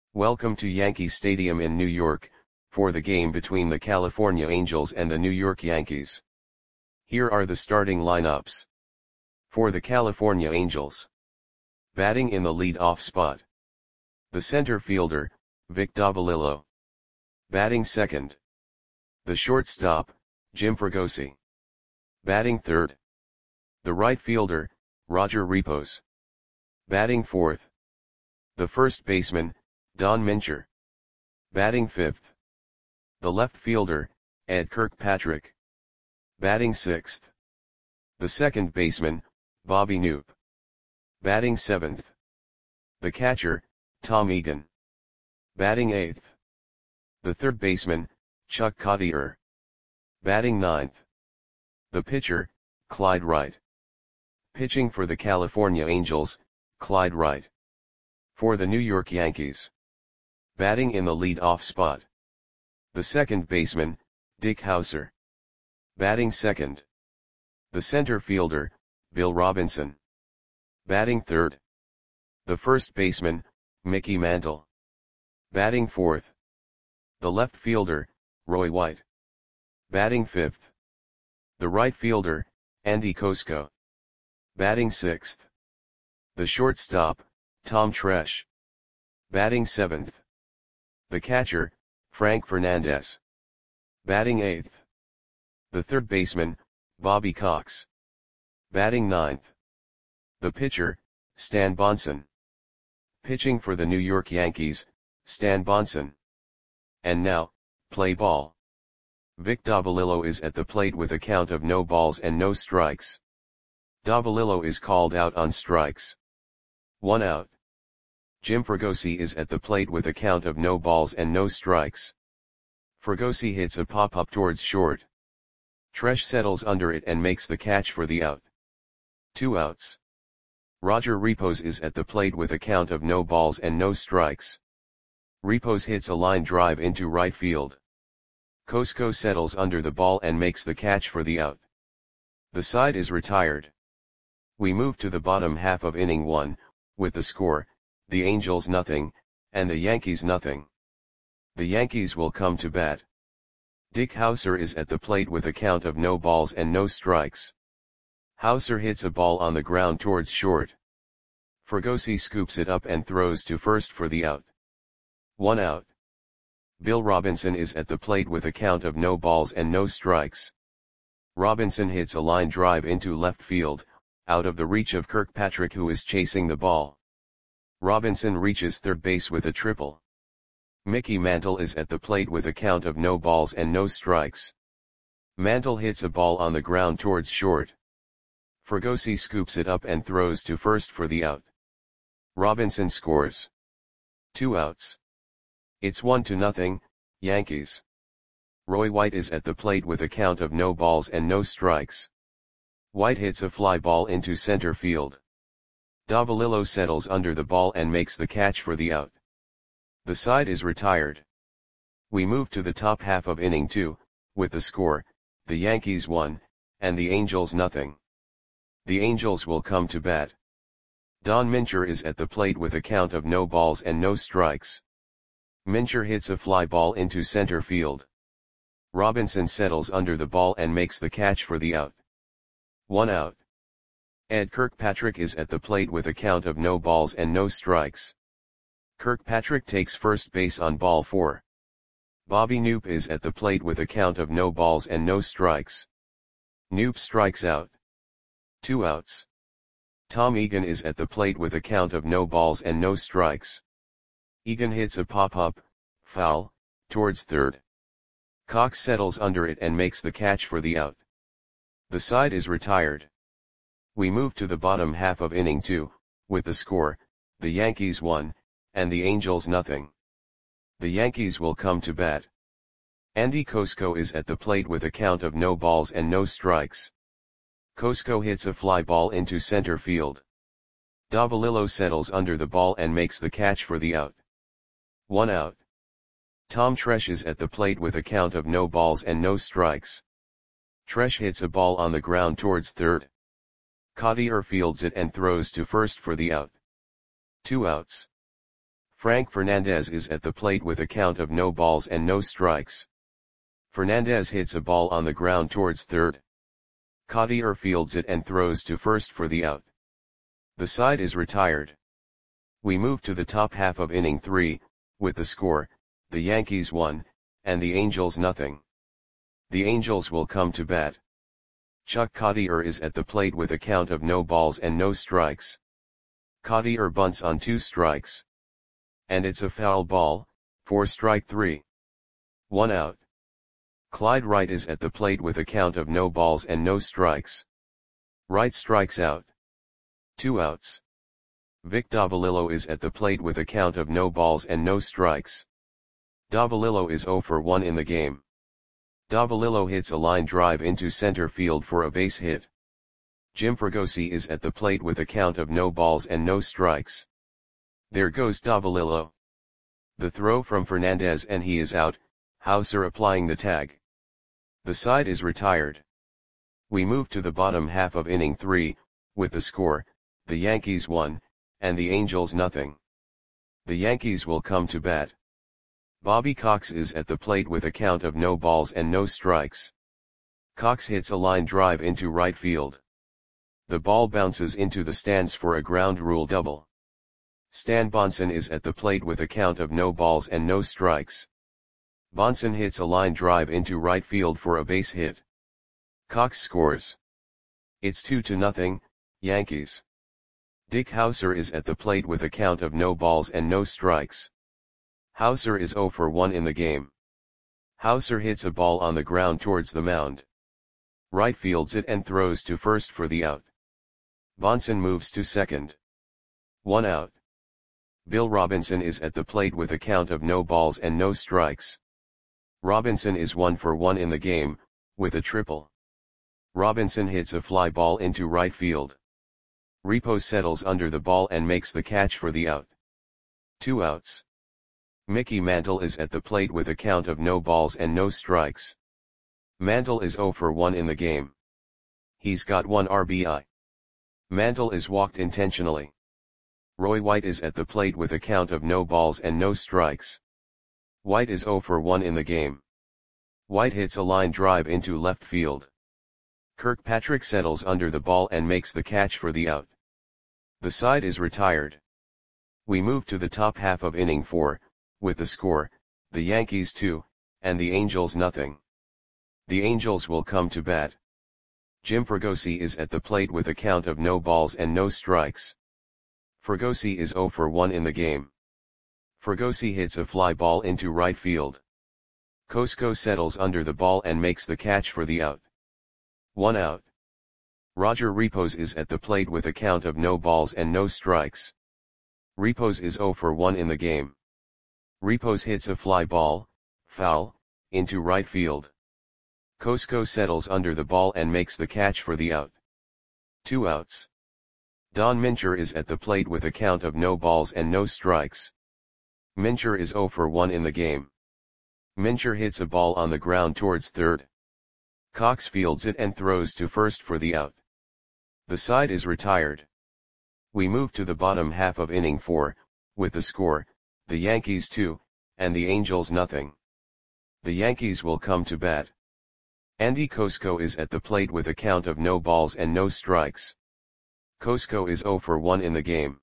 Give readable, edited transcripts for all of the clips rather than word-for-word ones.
Welcome to Yankee Stadium in New York, for the game between the California Angels and the New York Yankees. Here are the starting lineups. For the California Angels. Batting in the lead-off spot. The center fielder, Vic Davalillo. Batting second. The shortstop, Jim Fregosi. Batting third. The right fielder, Roger Repos. Batting fourth. The first baseman, Don Mincher. Batting fifth. The left fielder, Ed Kirkpatrick. Batting sixth. The second baseman, Bobby Knoop. Batting seventh. The catcher, Tom Egan. Batting eighth. The third baseman, Chuck Cottier. Batting ninth. The pitcher, Clyde Wright. Pitching for the California Angels, Clyde Wright. For the New York Yankees. Batting in the lead-off spot. The second baseman, Dick Howser. Batting second. The center fielder, Bill Robinson. Batting third. The first baseman, Mickey Mantle. Batting fourth. The left fielder, Roy White. Batting fifth. The right fielder, Andy Kosko. Batting sixth. The shortstop, Tom Tresh. Batting seventh. The catcher, Frank Fernandez. Batting eighth. The third baseman, Bobby Cox. Batting ninth. The pitcher, Stan Bonson. Pitching for the New York Yankees, Stan Bonson. And now, play ball. Vic Davalillo is at the plate with a count of no balls and no strikes. Davalillo is called out on strikes. 1 out. Jim Fregosi is at the plate with a count of no balls and no strikes. Fregosi hits a pop-up towards short. Tresh settles under it and makes the catch for the out. 2 outs. Roger Repos is at the plate with a count of no balls and no strikes. Repos hits a line drive into right field. Kosko settles under the ball and makes the catch for the out. The side is retired. We move to the bottom half of inning 1, with the score, the Angels nothing, and the Yankees nothing. The Yankees will come to bat. Dick Howser is at the plate with a count of no balls and no strikes. Howser hits a ball on the ground towards short. Fregosi scoops it up and throws to first for the out. 1 out. Bill Robinson is at the plate with a count of no balls and no strikes. Robinson hits a line drive into left field, out of the reach of Kirkpatrick, who is chasing the ball. Robinson reaches third base with a triple. Mickey Mantle is at the plate with a count of no balls and no strikes. Mantle hits a ball on the ground towards short. Fregosi scoops it up and throws to first for the out. Robinson scores. 2 outs. It's 1-0, Yankees. Roy White is at the plate with a count of no balls and no strikes. White hits a fly ball into center field. Davalillo settles under the ball and makes the catch for the out. The side is retired. We move to the top half of inning 2, with the score, the Yankees 1, and the Angels nothing. The Angels will come to bat. Don Mincher is at the plate with a count of no balls and no strikes. Mincher hits a fly ball into center field. Robinson settles under the ball and makes the catch for the out. 1 out. Ed Kirkpatrick is at the plate with a count of no balls and no strikes. Kirkpatrick takes first base on ball 4. Bobby Knoop is at the plate with a count of no balls and no strikes. Knoop strikes out. 2 outs. Tom Egan is at the plate with a count of no balls and no strikes. Egan hits a pop-up, foul, towards third. Cox settles under it and makes the catch for the out. The side is retired. We move to the bottom half of inning 2, with the score, the Yankees 1, and the Angels nothing. The Yankees will come to bat. Andy Kosko is at the plate with a count of no balls and no strikes. Kosko hits a fly ball into center field. Davalillo settles under the ball and makes the catch for the out. 1 out. Tom Tresh is at the plate with a count of no balls and no strikes. Tresh hits a ball on the ground towards third. Cottier fields it and throws to first for the out. 2 outs. Frank Fernandez is at the plate with a count of no balls and no strikes. Fernandez hits a ball on the ground towards third. Cottier fields it and throws to first for the out. The side is retired. We move to the top half of inning 3, with the score, the Yankees 1, and the Angels nothing. The Angels will come to bat. Chuck Cottier is at the plate with a count of no balls and no strikes. Cottier bunts on 2 strikes. And it's a foul ball, for strike 3. 1 out. Clyde Wright is at the plate with a count of no balls and no strikes. Wright strikes out. 2 outs. Vic Davalillo is at the plate with a count of no balls and no strikes. Davalillo is 0 for 1 in the game. Davalillo hits a line drive into center field for a base hit. Jim Fregosi is at the plate with a count of no balls and no strikes. There goes Davalillo. The throw from Fernandez and he is out, Hauser applying the tag. The side is retired. We move to the bottom half of inning 3, with the score, the Yankees 1, and the Angels nothing. The Yankees will come to bat. Bobby Cox is at the plate with a count of no balls and no strikes. Cox hits a line drive into right field. The ball bounces into the stands for a ground rule double. Stan Bonson is at the plate with a count of no balls and no strikes. Bonson hits a line drive into right field for a base hit. Cox scores. It's 2-0, Yankees. Dick Hauser is at the plate with a count of no balls and no strikes. Hauser is 0 for 1 in the game. Hauser hits a ball on the ground towards the mound. Wright fields it and throws to first for the out. Bonson moves to second. 1 out. Bill Robinson is at the plate with a count of no balls and no strikes. Robinson is 1 for 1 in the game, with a triple. Robinson hits a fly ball into right field. Repo settles under the ball and makes the catch for the out. 2 outs. Mickey Mantle is at the plate with a count of no balls and no strikes. Mantle is 0 for 1 in the game. He's got 1 RBI. Mantle is walked intentionally. Roy White is at the plate with a count of no balls and no strikes. White is 0 for 1 in the game. White hits a line drive into left field. Kirkpatrick settles under the ball and makes the catch for the out. The side is retired. We move to the top half of inning 4, with the score, the Yankees 2, and the Angels nothing. The Angels will come to bat. Jim Fregosi is at the plate with a count of no balls and no strikes. Fregosi is 0 for 1 in the game. Fregosi hits a fly ball into right field. Cosco settles under the ball and makes the catch for the out. 1 out. Roger Repos is at the plate with a count of no balls and no strikes. Repos is 0 for 1 in the game. Repos hits a fly ball, foul, into right field. Cosco settles under the ball and makes the catch for the out. 2 outs. Don Mincher is at the plate with a count of no balls and no strikes. Mincher is 0 for 1 in the game. Mincher hits a ball on the ground towards third. Cox fields it and throws to first for the out. The side is retired. We move to the bottom half of inning 4, with the score, the Yankees 2, and the Angels nothing. The Yankees will come to bat. Andy Cosco is at the plate with a count of no balls and no strikes. Cosco is 0 for 1 in the game.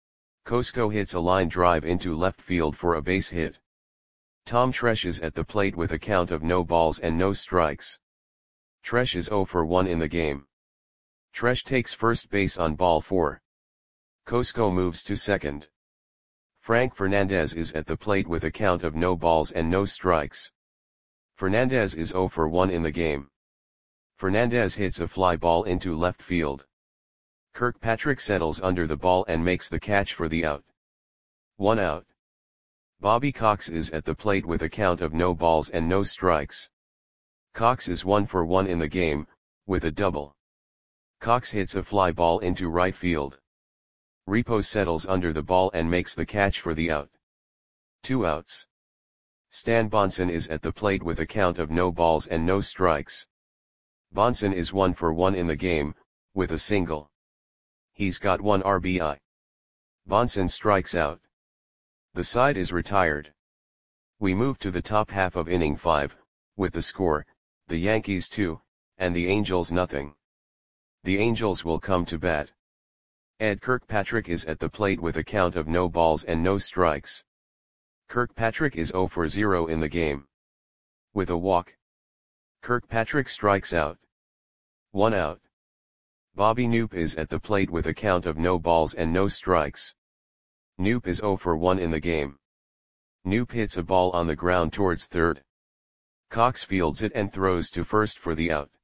Cosco hits a line drive into left field for a base hit. Tom Tresh is at the plate with a count of no balls and no strikes. Tresh is 0 for 1 in the game. Tresh takes first base on ball 4. Cosco moves to second. Frank Fernandez is at the plate with a count of no balls and no strikes. Fernandez is 0 for 1 in the game. Fernandez hits a fly ball into left field. Kirkpatrick settles under the ball and makes the catch for the out. 1 out. Bobby Cox is at the plate with a count of no balls and no strikes. Cox is 1 for 1 in the game, with a double. Cox hits a fly ball into right field. Repos settles under the ball and makes the catch for the out. 2 outs. Stan Bonson is at the plate with a count of no balls and no strikes. Bonson is 1 for 1 in the game, with a single. He's got 1 RBI. Bonson strikes out. The side is retired. We move to the top half of inning 5, with the score, the Yankees 2, and the Angels nothing. The Angels will come to bat. Ed Kirkpatrick is at the plate with a count of no balls and no strikes. Kirkpatrick is 0 for 0 in the game. With a walk, Kirkpatrick strikes out. 1 out. Bobby Knoop is at the plate with a count of no balls and no strikes. Knoop is 0 for 1 in the game. Knoop hits a ball on the ground towards third. Cox fields it and throws to first for the out.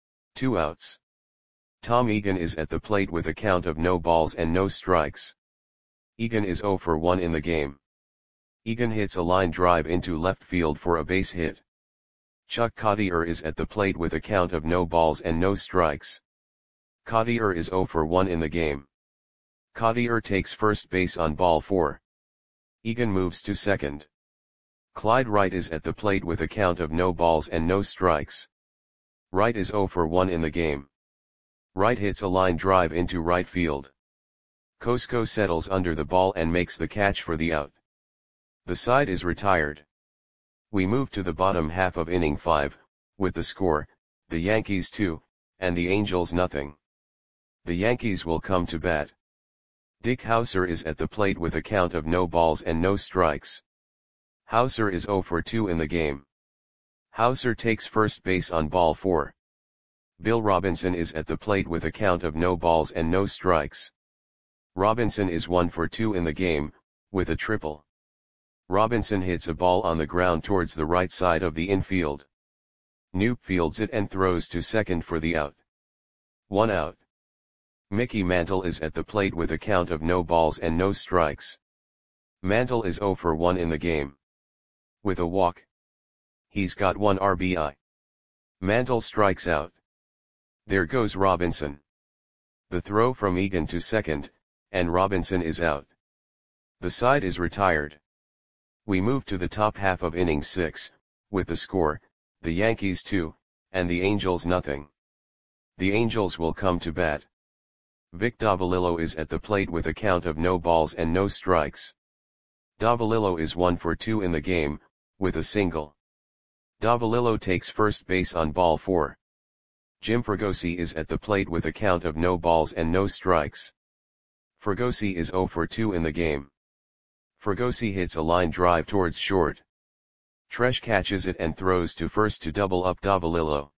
2 outs. Tom Egan is at the plate with a count of no balls and no strikes. Egan is 0 for 1 in the game. Egan hits a line drive into left field for a base hit. Chuck Cottier is at the plate with a count of no balls and no strikes. Cottier is 0 for 1 in the game. Cottier takes first base on ball 4. Egan moves to second. Clyde Wright is at the plate with a count of no balls and no strikes. Wright is 0 for 1 in the game. Wright hits a line drive into right field. Cosco settles under the ball and makes the catch for the out. The side is retired. We move to the bottom half of inning 5, with the score, the Yankees 2, and the Angels nothing. The Yankees will come to bat. Dick Hauser is at the plate with a count of no balls and no strikes. Hauser is 0 for 2 in the game. Hauser takes first base on ball 4. Bill Robinson is at the plate with a count of no balls and no strikes. Robinson is 1 for 2 in the game, with a triple. Robinson hits a ball on the ground towards the right side of the infield. Knoop fields it and throws to second for the out. 1 out. Mickey Mantle is at the plate with a count of no balls and no strikes. Mantle is 0 for 1 in the game. With a walk, he's got 1 RBI. Mantle strikes out. There goes Robinson. The throw from Egan to second, and Robinson is out. The side is retired. We move to the top half of inning 6, with the score, the Yankees 2, and the Angels nothing. The Angels will come to bat. Vic Davalillo is at the plate with a count of no balls and no strikes. Davalillo is 1 for 2 in the game, with a single. Davalillo takes first base on ball 4. Jim Fregosi is at the plate with a count of no balls and no strikes. Fregosi is 0 for 2 in the game. Fregosi hits a line drive towards short. Tresh catches it and throws to first to double up Davalillo.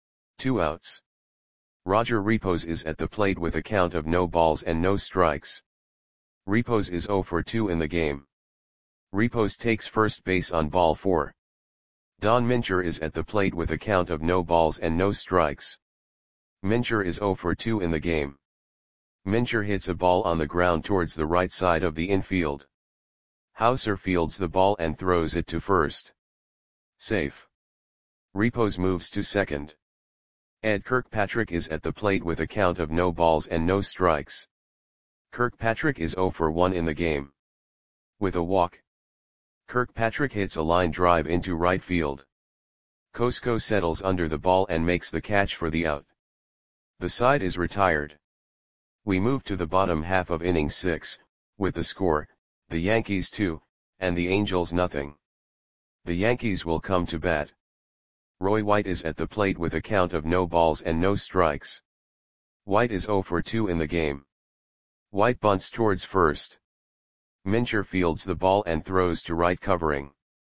2 outs. Roger Repos is at the plate with a count of no balls and no strikes. Repos is 0 for 2 in the game. Repos takes first base on ball 4. Don Mincher is at the plate with a count of no balls and no strikes. Mincher is 0 for 2 in the game. Mincher hits a ball on the ground towards the right side of the infield. Hauser fields the ball and throws it to first. Safe. Repos moves to second. Ed Kirkpatrick is at the plate with a count of no balls and no strikes. Kirkpatrick is 0 for 1 in the game. With a walk, Kirkpatrick hits a line drive into right field. Cosco settles under the ball and makes the catch for the out. The side is retired. We move to the bottom half of inning 6, with the score, the Yankees 2, and the Angels nothing. The Yankees will come to bat. Roy White is at the plate with a count of no balls and no strikes. White is 0 for 2 in the game. White bunts towards first. Mincher fields the ball and throws to right covering.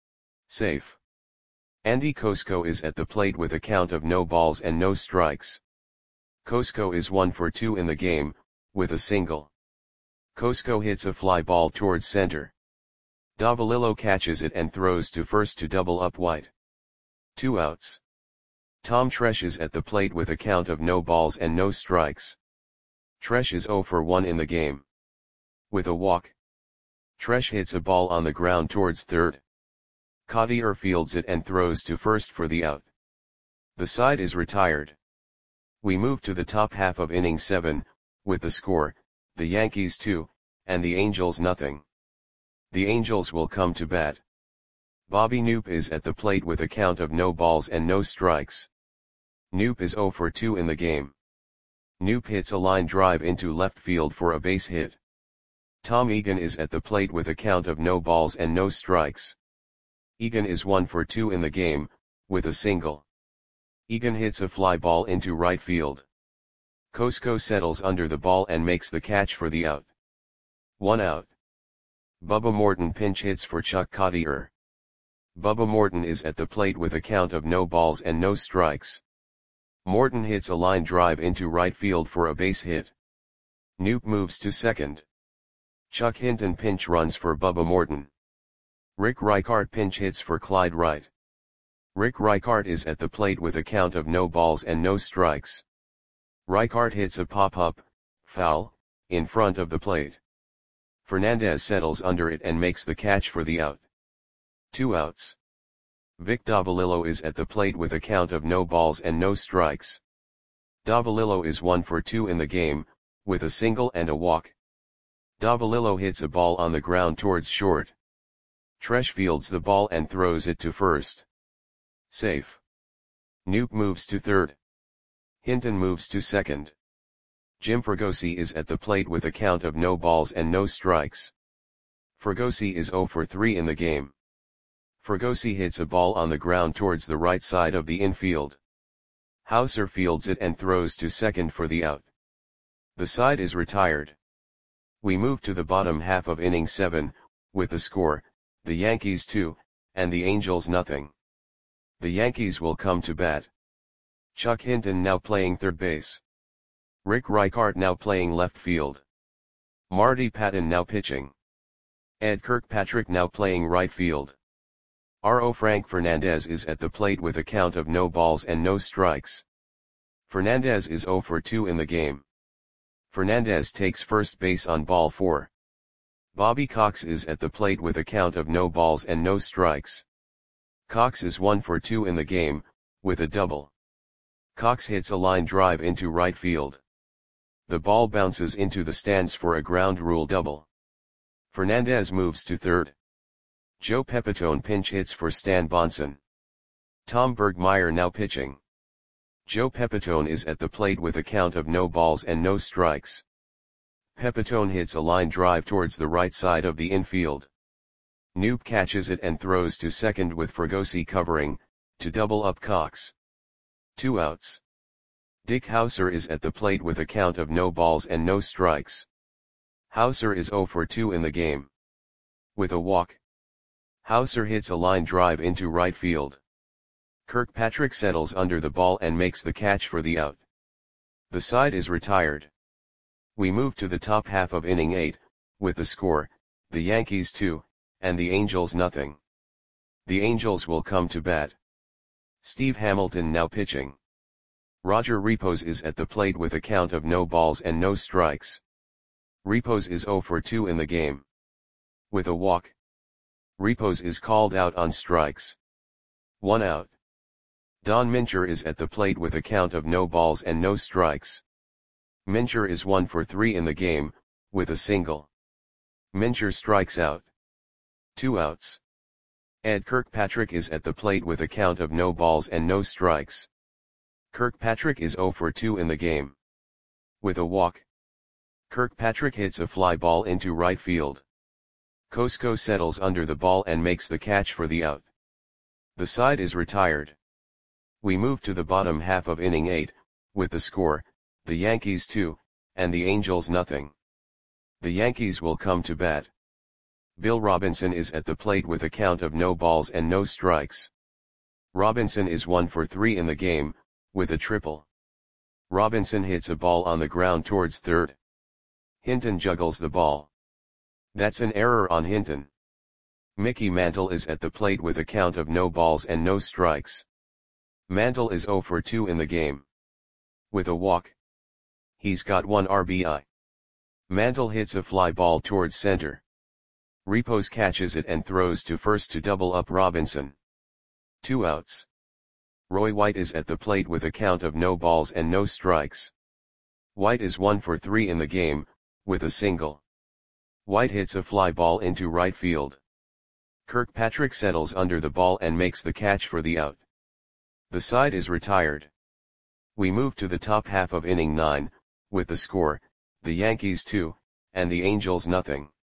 Safe. Andy Cosco is at the plate with a count of no balls and no strikes. Cosco is 1 for 2 in the game, with a single. Cosco hits a fly ball towards center. Davalillo catches it and throws to first to double up White. 2 outs. Tom Tresh is at the plate with a count of no balls and no strikes. Tresh is 0 for 1 in the game. With a walk, Tresh hits a ball on the ground towards third. Cottier fields it and throws to first for the out. The side is retired. We move to the top half of inning 7, with the score, the Yankees 2, and the Angels nothing. The Angels will come to bat. Bobby Knoop is at the plate with a count of no balls and no strikes. Knoop is 0 for 2 in the game. Knoop hits a line drive into left field for a base hit. Tom Egan is at the plate with a count of no balls and no strikes. Egan is 1 for 2 in the game, with a single. Egan hits a fly ball into right field. Kosko settles under the ball and makes the catch for the out. 1 out. Bubba Morton pinch hits for Chuck Cottier. Bubba Morton is at the plate with a count of no balls and no strikes. Morton hits a line drive into right field for a base hit. Knoop moves to second. Chuck Hinton pinch runs for Bubba Morton. Rick Reichart pinch hits for Clyde Wright. Rick Reichart is at the plate with a count of no balls and no strikes. Reichart hits a pop-up, foul, in front of the plate. Fernandez settles under it and makes the catch for the out. 2 outs. Vic Davalillo is at the plate with a count of no balls and no strikes. Davalillo is 1 for 2 in the game, with a single and a walk. Davalillo hits a ball on the ground towards short. Tresh fields the ball and throws it to first. Safe. Knoop moves to third. Hinton moves to second. Jim Fregosi is at the plate with a count of no balls and no strikes. Fregosi is 0 for 3 in the game. Fregosi hits a ball on the ground towards the right side of the infield. Hauser fields it and throws to second for the out. The side is retired. We move to the bottom half of inning 7, with the score, the Yankees 2, and the Angels nothing. The Yankees will come to bat. Chuck Hinton now playing third base. Rick Reichart now playing left field. Marty Patton now pitching. Ed Kirkpatrick now playing right field. R.O. Frank Fernandez is at the plate with a count of no balls and no strikes. Fernandez is 0 for 2 in the game. Fernandez takes first base on ball 4. Bobby Cox is at the plate with a count of no balls and no strikes. Cox is 1 for 2 in the game, with a double. Cox hits a line drive into right field. The ball bounces into the stands for a ground rule double. Fernandez moves to third. Joe Pepitone pinch hits for Stan Bonson. Tom Bergmeyer now pitching. Joe Pepitone is at the plate with a count of no balls and no strikes. Pepitone hits a line drive towards the right side of the infield. Knoop catches it and throws to second with Fregosi covering, to double up Cox. 2 outs. Dick Hauser is at the plate with a count of no balls and no strikes. Hauser is 0 for 2 in the game. With a walk. Hauser hits a line drive into right field. Kirkpatrick settles under the ball and makes the catch for the out. The side is retired. We move to the top half of inning 8, with the score, the Yankees 2, and the Angels nothing. The Angels will come to bat. Steve Hamilton now pitching. Roger Repos is at the plate with a count of no balls and no strikes. Repos is 0 for 2 in the game. With a walk. Repos is called out on strikes. 1 out. Don Mincher is at the plate with a count of no balls and no strikes. Mincher is 1 for 3 in the game, with a single. Mincher strikes out. 2 outs. Ed Kirkpatrick is at the plate with a count of no balls and no strikes. Kirkpatrick is 0 for 2 in the game. With a walk. Kirkpatrick hits a fly ball into right field. Kosko settles under the ball and makes the catch for the out. The side is retired. We move to the bottom half of inning 8, with the score, the Yankees 2, and the Angels nothing. The Yankees will come to bat. Bill Robinson is at the plate with a count of no balls and no strikes. Robinson is 1 for 3 in the game, with a triple. Robinson hits a ball on the ground towards third. Hinton juggles the ball. That's an error on Hinton. Mickey Mantle is at the plate with a count of no balls and no strikes. Mantle is 0 for 2 in the game. With a walk. He's got 1 RBI. Mantle hits a fly ball towards center. Repos catches it and throws to first to double up Robinson. 2 outs. Roy White is at the plate with a count of no balls and no strikes. White is 1 for 3 in the game, with a single. White hits a fly ball into right field. Kirkpatrick settles under the ball and makes the catch for the out. The side is retired. We move to the top half of inning 9, with the score, the Yankees 2, and the Angels nothing.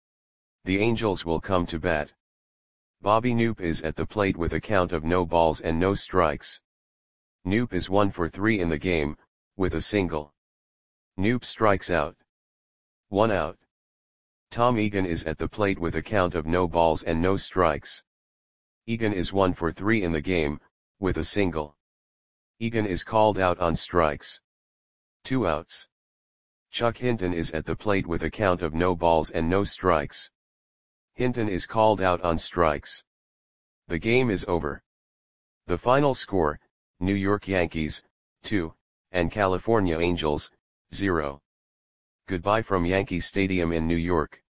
The Angels will come to bat. Bobby Knoop is at the plate with a count of no balls and no strikes. Knoop is 1 for 3 in the game, with a single. Knoop strikes out. 1 out. Tom Egan is at the plate with a count of no balls and no strikes. Egan is 1 for 3 in the game, with a single. Egan is called out on strikes. 2 outs. Chuck Hinton is at the plate with a count of no balls and no strikes. Hinton is called out on strikes. The game is over. The final score, New York Yankees, 2, and California Angels, 0. Goodbye from Yankee Stadium in New York.